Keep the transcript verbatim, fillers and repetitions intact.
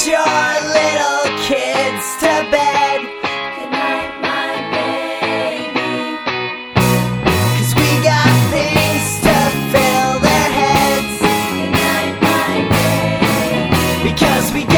your little kids to bed. Good night, my baby. 'Cause we got things to fill their heads. Good night, my baby. Because we